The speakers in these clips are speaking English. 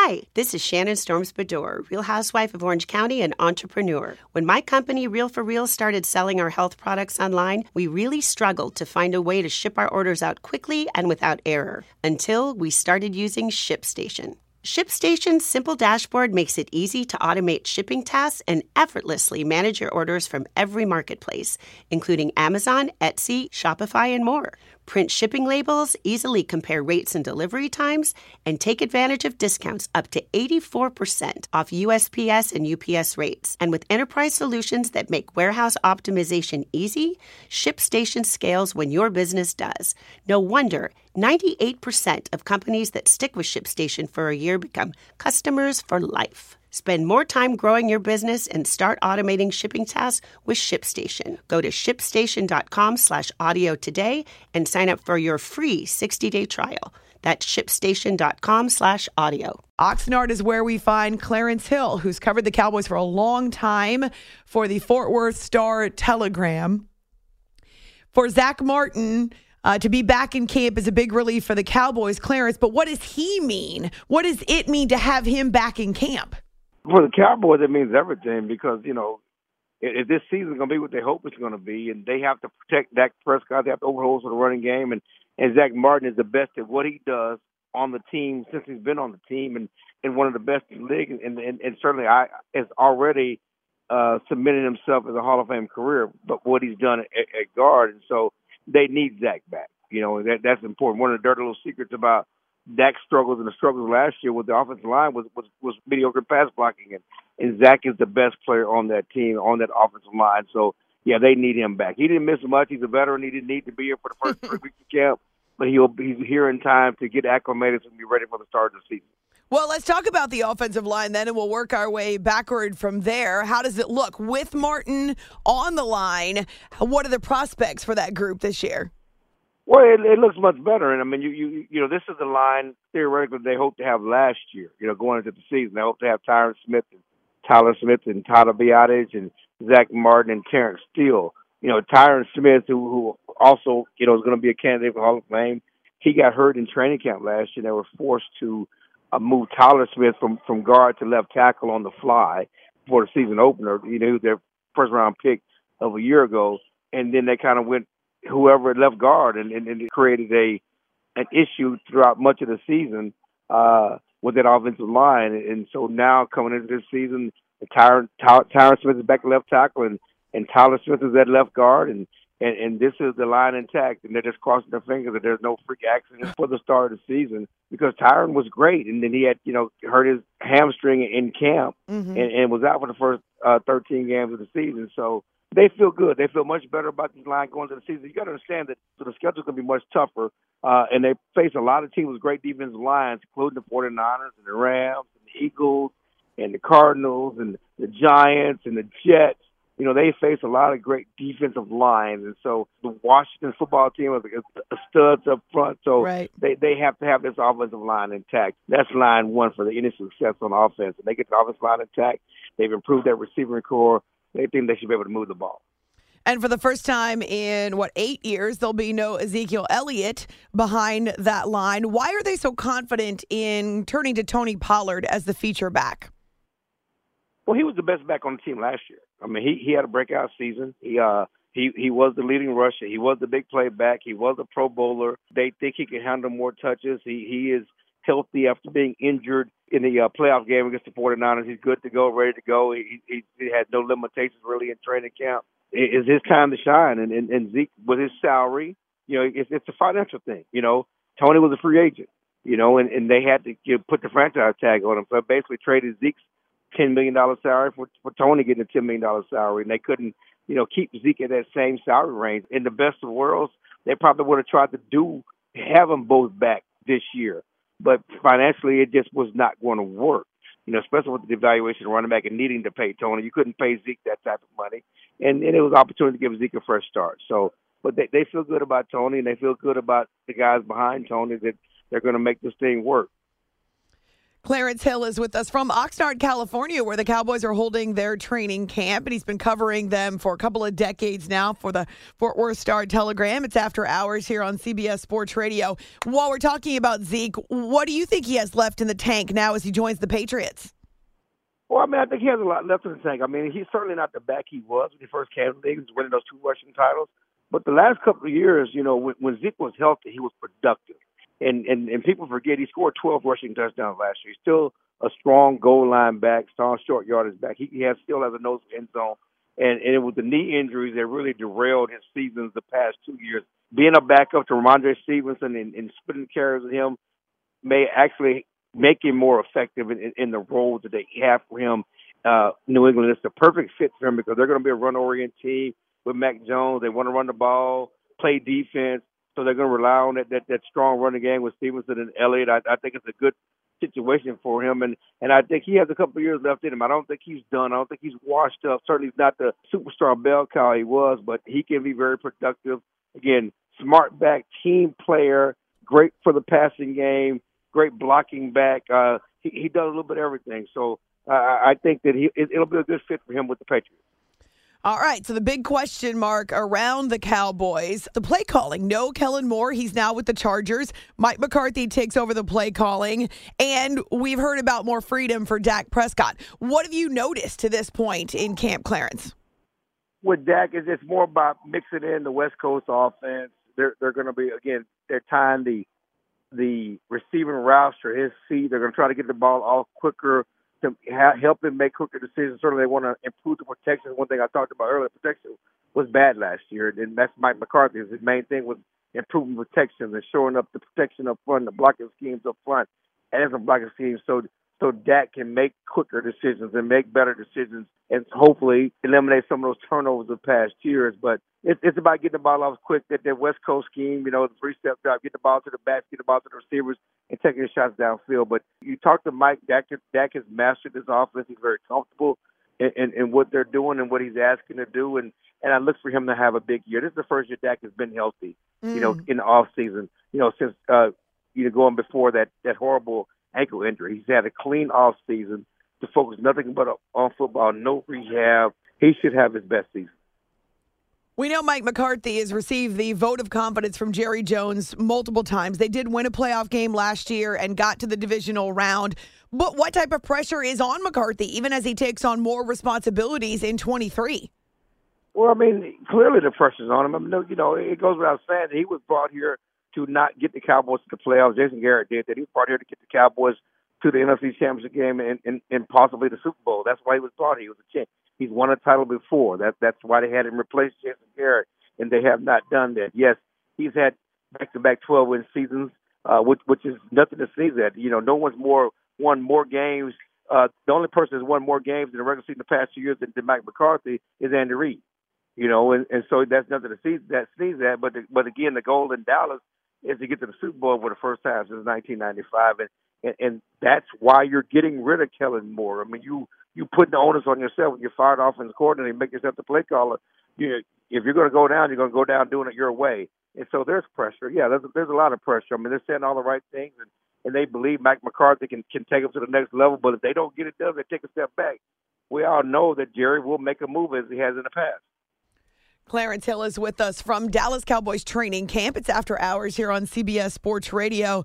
Hi, this is Shannon Storms-Bedore, Real Housewife of Orange County and entrepreneur. When my company, Real for Real, started selling our health products online, we really struggled to find a way to ship our orders out quickly and without error until we started using ShipStation. ShipStation's simple dashboard makes it easy to automate shipping tasks and effortlessly manage your orders from every marketplace, including Amazon, Etsy, Shopify, and more. Print shipping labels, easily compare rates and delivery times, and take advantage of discounts up to 84% off USPS and UPS rates. And with enterprise solutions that make warehouse optimization easy, ShipStation scales when your business does. No wonder 98% of companies that stick with ShipStation for a year become customers for life. Spend more time growing your business and start automating shipping tasks with ShipStation. Go to shipstation.com/audio today and sign up for your free 60-day trial. That's shipstation.com/audio. Oxnard is where we find Clarence Hill, who's covered the Cowboys for a long time for the Fort Worth Star-Telegram. For Zach Martin, to be back in camp is a big relief for the Cowboys, Clarence. But what does he mean? What does it mean to have him back in camp? For the Cowboys, it means everything because, you know, if this season is going to be what they hope it's going to be, and they have to protect Dak Prescott, they have to overhaul the running game, and Zach Martin is the best at what he does on the team since he's been on the team, and one of the best in the league, and certainly has already submitted himself as a Hall of Fame career, but what he's done at guard, and so they need Zach back. You know, that's important. One of the dirty little secrets about Dak's struggles and the struggles last year with the offensive line was mediocre pass blocking, and Zach is the best player on that team, on that offensive line. So, yeah, they need him back. He didn't miss much. He's a veteran. He didn't need to be here for the first 3 weeks of camp, but he's here in time to get acclimated and be ready for the start of the season. Well, let's talk about the offensive line then, and we'll work our way backward from there. How does it look with Martin on the line? What are the prospects for that group this year? Well, it looks much better, and I mean, you know, this is the line theoretically they hope to have last year. You know, going into the season, they hope to have Tyron Smith and Tyler Smith and Tyler Biadasz and Zach Martin and Terrence Steele. You know, Tyron Smith, who also, you know, is going to be a candidate for Hall of Fame. He got hurt in training camp last year. They were forced to move Tyler Smith from guard to left tackle on the fly for the season opener. You know, their first round pick of a year ago, and then they kind of went whoever left guard, and it created an issue throughout much of the season with that offensive line. And so now coming into this season, Tyron Smith is back at left tackle, and Tyler Smith is at left guard, and this is the line intact, and they're just crossing their fingers that there's no freak accident for the start of the season because Tyron was great, and then he had, you know, hurt his hamstring in camp and was out for the first 13 games of the season. So they feel good. They feel much better about this line going into the season. You got to understand that the schedule's going to be much tougher, and they face a lot of teams with great defensive lines, including the 49ers and the Rams and the Eagles and the Cardinals and the Giants and the Jets. You know, they face a lot of great defensive lines, and so the Washington football team is studs up front, so right. they have to have this offensive line intact. That's line one for any success on offense. And they get the offensive line intact. They've improved that receiving core. They think they should be able to move the ball. And for the first time in, 8 years, there'll be no Ezekiel Elliott behind that line. Why are they so confident in turning to Tony Pollard as the feature back? Well, he was the best back on the team last year. I mean, he had a breakout season. He was the leading rusher. He was the big play back. He was a Pro Bowler. They think he can handle more touches. He is healthy after being injured in the playoff game against the 49ers. He's good to go, ready to go. He had no limitations really in training camp. It's his time to shine. And Zeke, with his salary, you know, it's a financial thing. You know, Tony was a free agent, you know, and they had to put the franchise tag on him. So basically traded Zeke's $10 million salary for Tony getting a $10 million salary. And they couldn't, you know, keep Zeke at that same salary range. In the best of worlds, they probably would have tried to have them both back this year. But financially, it just was not going to work, you know, especially with the devaluation of running back and needing to pay Tony. You couldn't pay Zeke that type of money. And it was an opportunity to give Zeke a fresh start. So, but they feel good about Tony, and they feel good about the guys behind Tony that they're going to make this thing work. Clarence Hill is with us from Oxnard, California, where the Cowboys are holding their training camp, and he's been covering them for a couple of decades now for the Fort Worth Star-Telegram. It's After Hours here on CBS Sports Radio. While we're talking about Zeke, what do you think he has left in the tank now as he joins the Patriots? Well, I mean, I think he has a lot left in the tank. I mean, he's certainly not the back he was when he first came to the league. He was winning those 2 rushing titles. But the last couple of years, when Zeke was healthy, he was productive. And people forget he scored 12 rushing touchdowns last year. He's still a strong goal line back, strong short yardage back. He still has a nose for end zone. And it was the knee injuries that really derailed his seasons the past 2 years. Being a backup to Ramondre Stevenson and splitting carries with him may actually make him more effective in the roles that they have for him. New England is the perfect fit for him because they're going to be a run-oriented team with Mac Jones. They want to run the ball, play defense. So they're going to rely on that strong running game with Stevenson and Elliott. I think it's a good situation for him, and I think he has a couple of years left in him. I don't think he's done. I don't think he's washed up. Certainly he's not the superstar bell cow he was, but he can be very productive. Again, smart back, team player, great for the passing game, great blocking back. He does a little bit of everything. So I think that it'll be a good fit for him with the Patriots. All right, so the big question mark around the Cowboys, the play calling. No Kellen Moore, he's now with the Chargers. Mike McCarthy takes over the play calling, and we've heard about more freedom for Dak Prescott. What have you noticed to this point in camp, Clarence? With Dak, it's more about mixing in the West Coast offense. They're going to be, again, they're tying the receiving routes to his feet. They're going to try to get the ball off quicker, to help him make quicker decisions. Certainly they want to improve the protection. One thing I talked about earlier, protection was bad last year, and that's Mike McCarthy. His main thing was improving protection and showing up the protection up front, the blocking schemes up front, and some blocking schemes so Dak can make quicker decisions and make better decisions and hopefully eliminate some of those turnovers of past years. But it's about getting the ball off quick, that West Coast scheme, the 3-step drive, get the ball to the backs, get the ball to the receivers, and taking the shots downfield. But you talk to Mike, Dak has mastered this offense. He's very comfortable in what they're doing and what he's asking to do. And I look for him to have a big year. This is the first year Dak has been healthy, in the off season, since going before that horrible ankle injury. He's had a clean off season to focus nothing but on football, no rehab. He should have his best season. We know Mike McCarthy has received the vote of confidence from Jerry Jones multiple times. They did win a playoff game last year and got to the divisional round. But what type of pressure is on McCarthy, even as he takes on more responsibilities in 23? Well, I mean, clearly the pressure's on him. I mean, it goes without saying that he was brought here to not get the Cowboys to the playoffs. Jason Garrett did that. He was brought here to get the Cowboys to the NFC Championship game and possibly the Super Bowl. That's why he was brought here. He was a champ. He's won a title before. That's why they had him replace Jason Garrett, and they have not done that. Yes, he's had back-to-back 12-win seasons, which is nothing to sneeze at. No one's won more games. The only person that's won more games in the regular season the past 2 years than Mike McCarthy is Andy Reid. And so that's nothing to sneeze at. But again, the goal in Dallas is to get to the Super Bowl for the first time since 1995, and that's why you're getting rid of Kellen Moore. I mean, you put the onus on yourself when you're fired offensive coordinator and make yourself the play caller. If you're going to go down, you're going to go down doing it your way. And so there's pressure. Yeah, there's a lot of pressure. I mean, they're saying all the right things, and they believe Mike McCarthy can take them to the next level. But if they don't get it done, they take a step back. We all know that Jerry will make a move as he has in the past. Clarence Hill is with us from Dallas Cowboys training camp. It's After Hours here on CBS Sports Radio.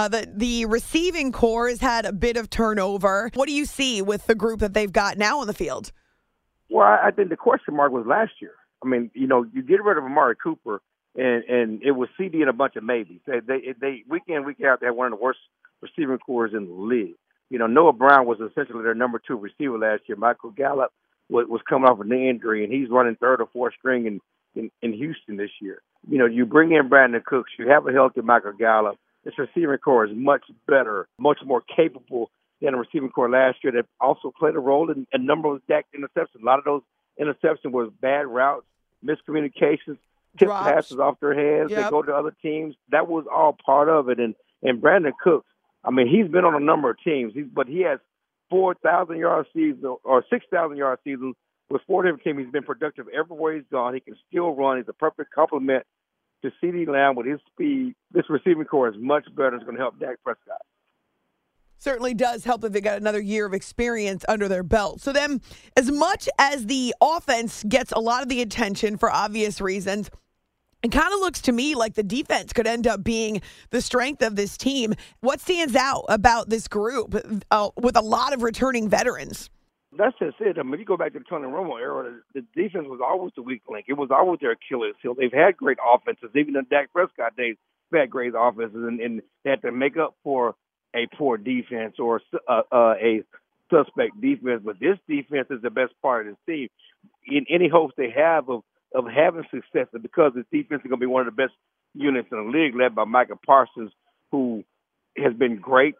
The receiving corps has had a bit of turnover. What do you see with the group that they've got now on the field? Well, I think the question mark was last year. I mean, you get rid of Amari Cooper, and it was CD and a bunch of maybes. They week in, week out, they had one of the worst receiving corps in the league. Noah Brown was essentially their number 2 receiver last year. Michael Gallup was coming off a knee injury, and he's running 3rd or 4th string in Houston this year. You bring in Brandon Cooks, you have a healthy Michael Gallup. This receiving corps is much better, much more capable than the receiving corps last year that also played a role in a number of Dak interceptions. A lot of those interceptions were bad routes, miscommunications, tip passes off their hands. Yep. They go to other teams. That was all part of it. And Brandon Cooks, I mean, he's been on a number of teams, but he has 4,000-yard seasons or 6,000-yard seasons with 4 different teams. He's been productive everywhere he's gone. He can still run. He's a perfect complement to CeeDee Lamb with his speed. This receiving corps is much better. It's going to help Dak Prescott. Certainly does help if they got another year of experience under their belt. So then, as much as the offense gets a lot of the attention for obvious reasons, it kind of looks to me like the defense could end up being the strength of this team. What stands out about this group with a lot of returning veterans? That's just it. I mean, you go back to the Tony Romo era, the defense was always the weak link. It was always their Achilles heel. They've had great offenses. Even in Dak Prescott days, they had great offenses, and they had to make up for a poor defense or a suspect defense. But this defense is the best part of this team. In any hopes they have of having success, and because this defense is going to be one of the best units in the league, led by Micah Parsons, who has been great,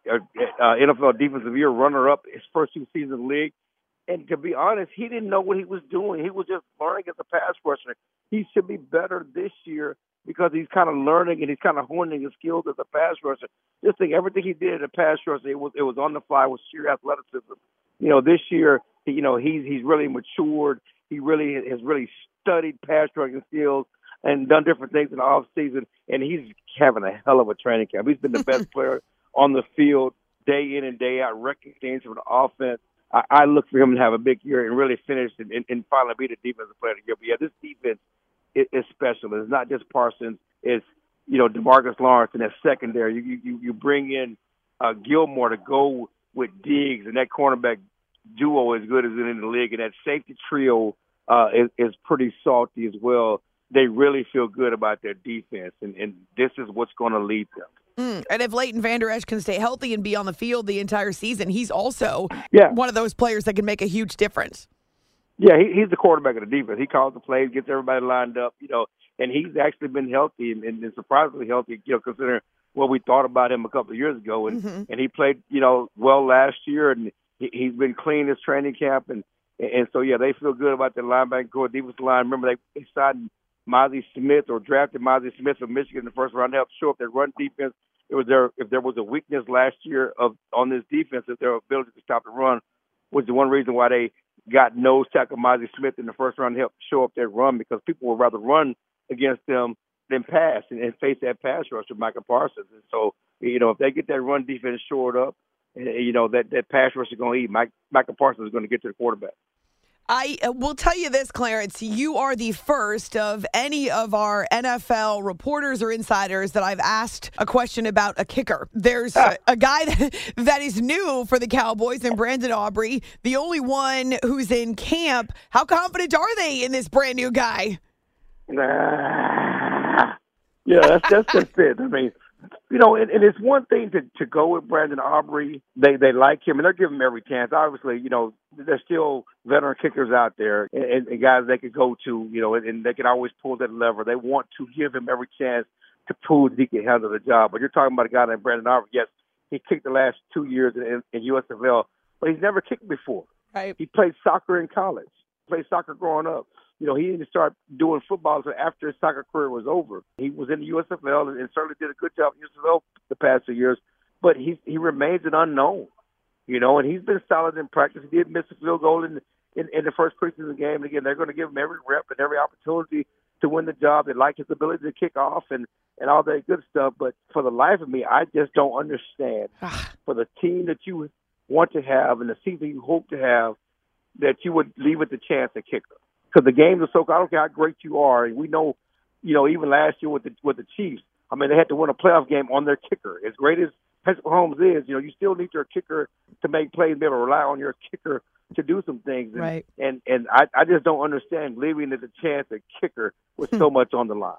NFL Defensive Year runner-up his first 2 seasons in the league. And to be honest, he didn't know what he was doing. He was just learning as a pass rusher. He should be better this year because he's kind of learning and he's kind of honing his skills as a pass rusher. Just think, everything he did as a pass rusher, it was on the fly with sheer athleticism. You know, this year, you know, he's really matured. He really has studied pass rushing skills and done different things in the off season. And he's having a hell of a training camp. He's been the best player on the field day in and day out, wrecking things from the offense. I look for him to have a big year and really finish and finally be the defensive player of the year. But yeah, this defense is special. It's not just Parsons. It's, you know, DeMarcus Lawrence in that secondary. You bring in Gilmore to go with Diggs, and that cornerback duo is good as it in the league. And that safety trio is pretty salty as well. They really feel good about their defense, and this is what's going to lead them. And if Leighton Vander Esch can stay healthy and be on the field the entire season, he's also one of those players that can make a huge difference. Yeah, he's the quarterback of the defense. He calls the plays, gets everybody lined up, you know, and he's actually been healthy and surprisingly healthy, you know, considering what we thought about him a couple of years ago. And he played, you know, well last year, and he's been clean this training camp. And so, yeah, they feel good about their linebacker core, defensive line. Remember, they signed Mozzie Smith or drafted Mozzie Smith from Michigan in the first round to help shore up their run defense. If there was a weakness last year on this defense, if their ability to stop the run was the one reason why they got nose tackle Mozzie Smith in the first round to help show up their run, because people would rather run against them than pass and face that pass rush with Micah Parsons. And so, you know, if they get that run defense shored up, you know, that pass rush is going to eat. Micah Parsons is going to get to the quarterback. I will tell you this, Clarence, you are the first of any of our NFL reporters or insiders that I've asked a question about a kicker. There's a guy that is new for the Cowboys, and Brandon Aubrey, the only one who's in camp. How confident are they in this brand new guy? Yeah, that's just it. I mean, you know, and it's one thing to go with Brandon Aubrey. They like him, and they're giving him every chance. Obviously, you know, there's still veteran kickers out there and guys they could go to, you know, and they can always pull that lever. They want to give him every chance to prove that he can handle the job. But you're talking about a guy named Brandon Aubrey. Yes, he kicked the last 2 years in USFL, but he's never kicked before. Right. He played soccer in college, played soccer growing up. You know, he didn't start doing football until after his soccer career was over. He was in the USFL and certainly did a good job in USFL the past 2 years, but he remains an unknown, you know, and he's been solid in practice. He did miss a field goal in the first preseason game. And again, they're going to give him every rep and every opportunity to win the job. They like his ability to kick off and all that good stuff. But for the life of me, I just don't understand for the team that you want to have and the season you hope to have, that you would leave it the chance at kicker. Because the games are so, I don't care how great you are. And we know, you know, even last year with the Chiefs, I mean, they had to win a playoff game on their kicker. As great as Patrick Mahomes is, you know, you still need your kicker to make plays, be able to rely on your kicker to do some things. And, right. And I just don't understand leaving it a chance at kicker with so much on the line.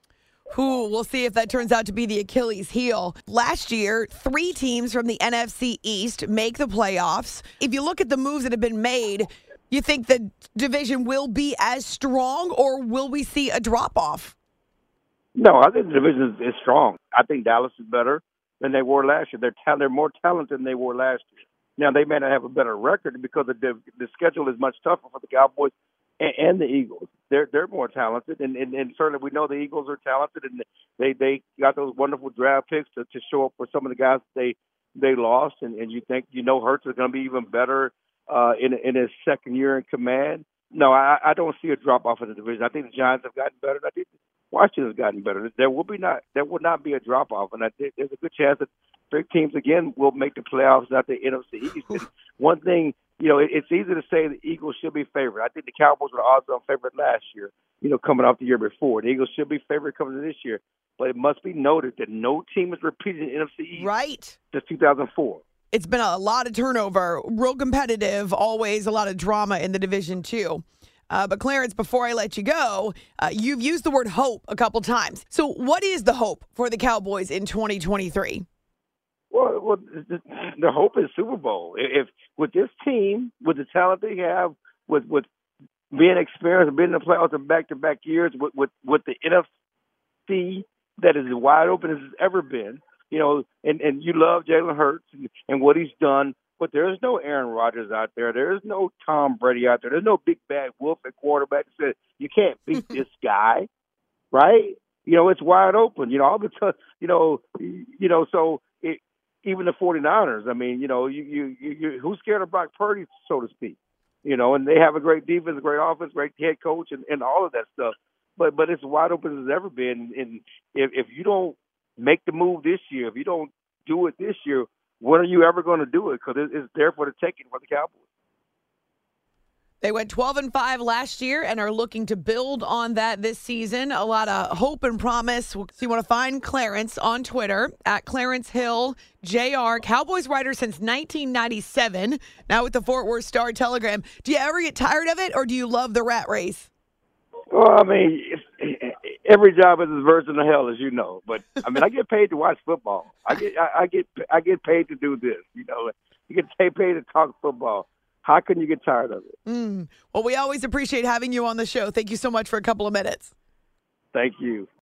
We'll see if that turns out to be the Achilles heel. Last year, 3 teams from the NFC East make the playoffs. If you look at the moves that have been made, you think the division will be as strong, or will we see a drop-off? No, I think the division is strong. I think Dallas is better than they were last year. They're more talented than they were last year. Now, they may not have a better record because the schedule is much tougher for the Cowboys and the Eagles. They're more talented, and certainly we know the Eagles are talented, and they got those wonderful draft picks to show up for some of the guys that they lost, and you think, you know, Hurts is going to be even better in his second year in command. No, I don't see a drop-off in the division. I think the Giants have gotten better, and I think Washington has gotten better. There will not be a drop-off, and I think there's a good chance that three teams again will make the playoffs out the NFC East. And one thing, it's easy to say the Eagles should be favored. I think the Cowboys were the odds-on favorite last year, coming off the year before. The Eagles should be favored coming to this year. But it must be noted that no team has repeated the NFC East right since 2004. It's been a lot of turnover, real competitive, always a lot of drama in the division, too. But Clarence, before I let you go, you've used the word hope a couple times. So what is the hope for the Cowboys in 2023? Well, the hope is Super Bowl. If with this team, with the talent they have, with being experienced, being in the playoffs in back-to-back years, with the NFC that is as wide open as it's ever been, and you love Jalen Hurts and what he's done, but there's no Aaron Rodgers out there. There's no Tom Brady out there. There's no big bad wolf at quarterback that says you can't beat this guy, right? It's wide open. All the time, so even the 49ers, I mean, you who's scared of Brock Purdy, so to speak? And they have a great defense, a great offense, great head coach, and all of that stuff. But it's wide open as it's ever been. And if you don't make the move this year, if you don't do it this year, when are you ever going to do it? Because it's there for the taking for the Cowboys. They went 12-5 last year and are looking to build on that this season. A lot of hope and promise. So you want to find Clarence on Twitter at Clarence Hill JR, Cowboys writer since 1997, now with the Fort Worth Star-Telegram. Do you ever get tired of it, or do you love the rat race? Well, I mean, every job is a version of hell, as you know. But I mean, I get paid to watch football. I get paid to do this. You get paid to talk football. How can you get tired of it? Well, we always appreciate having you on the show. Thank you so much for a couple of minutes. Thank you.